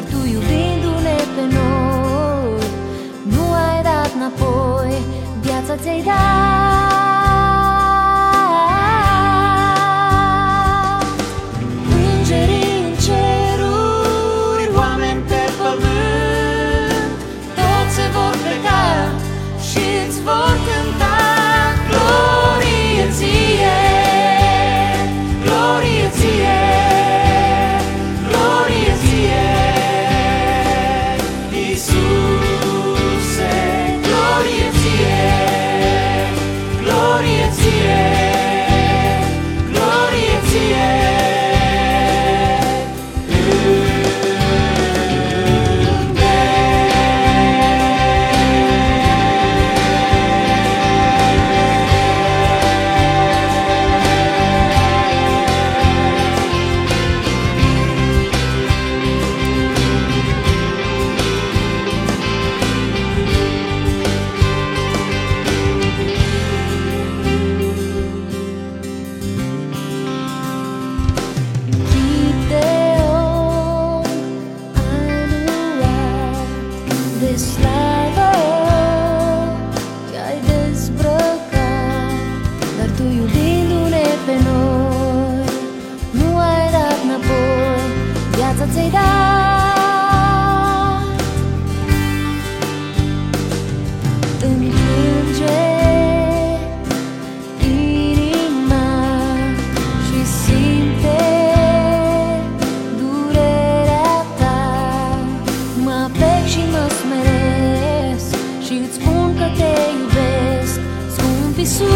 Tu iubindu-ne pe noi, nu ai dat înapoi, viața ți-ai dat. Îngerii în ceruri, oameni pe pământ, toți se vor pleca și îți vor cânta glorie ție, glorie ție, glorie ție, Iisuse, glorie ție, glorie ție, glorie ție. De slavă te-ai dezbrăcat, dar tu iubindu-ne pe noi, nu ai dat înapoi, viața ți-ai dat. Îmi plânge inima și simte durerea ta, mă apec și mă smeresc și îți spun că te iubesc, scump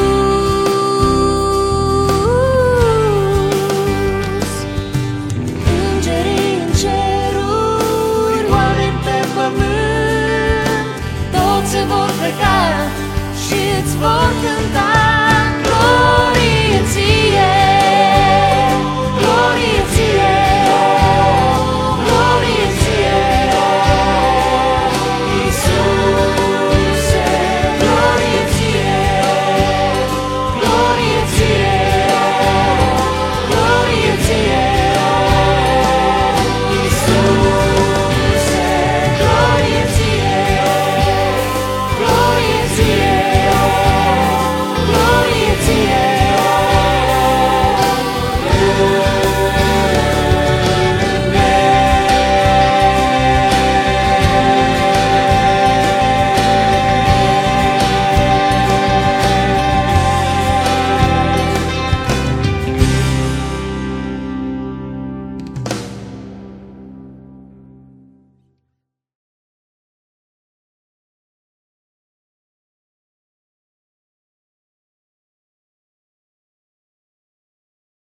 Iisus. Îngerii în ceruri, oameni pe pământ, toți se vor pleca și îți vor cânta